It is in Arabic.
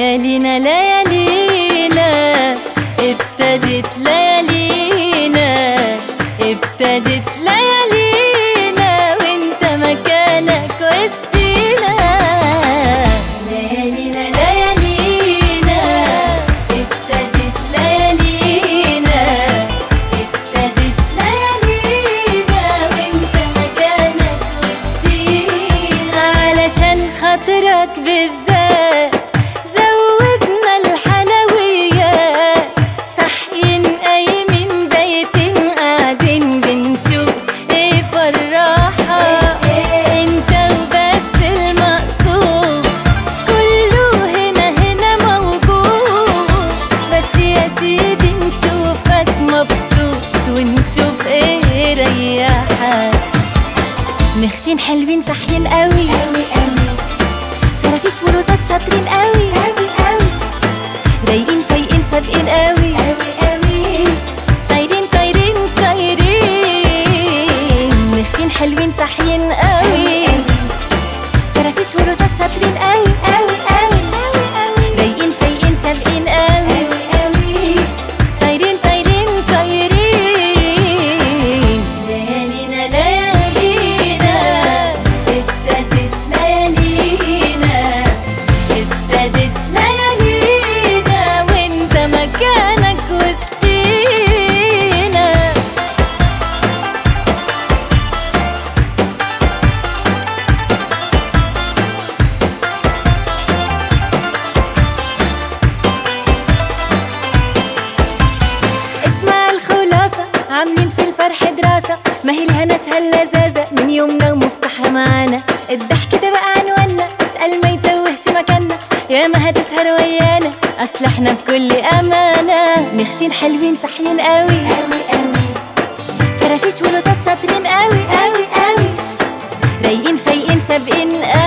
ليالينا ليالينا ابتدت ليالينا ابتدت ليالينا وانت مكانك وسطينا. ليالينا ليالينا ابتدت ليالينا ابتدت ليالينا وانت مكانك وسطينا. علشان خاطرك بالذات زودنا الحلويات، صاحيين قايمين بايتين قاعدين بنشوف ايه فرحة. انت وبس المقصود كله هنا هنا موجود، بس يا سيدي نشوفك مبسوط ونشوف ايه ريحك. مخشين حلوين صاحيين قوي قوي قوي، فرافيش ورصاص شاطرين قوي قوي قوي، رايقين فايقين سابقين قوي قوي قوي، طايرين طايرين طايرين. مخشين حلوين صاحيين قوي، فرافيش ورصاص شاطرين قوي قوي قوي، رايقين فايقين سابقين قوي قوي، طايرين طايرين طايرين. ليالينا ليالينا ابتدت ليالينا ابتدت ليالينا وانت مكانك وسطينا. اسمع الخلاصة، عاملين في الفرح دراسة، ما هي لها ناسها اللذاذة من يومنا ومفتاحها معانا. الضحك ده بقى عنوانا، اسأل ما يتوهش مكاننا، يا ما هتسهر ويانا اصل احنا بكل امانة. مخشين حلوين صاحيين قوي قوي قوي، فرافيش ولصاص شاطرين قوي قوي قوي، رايقين فايقين سابقين قوي.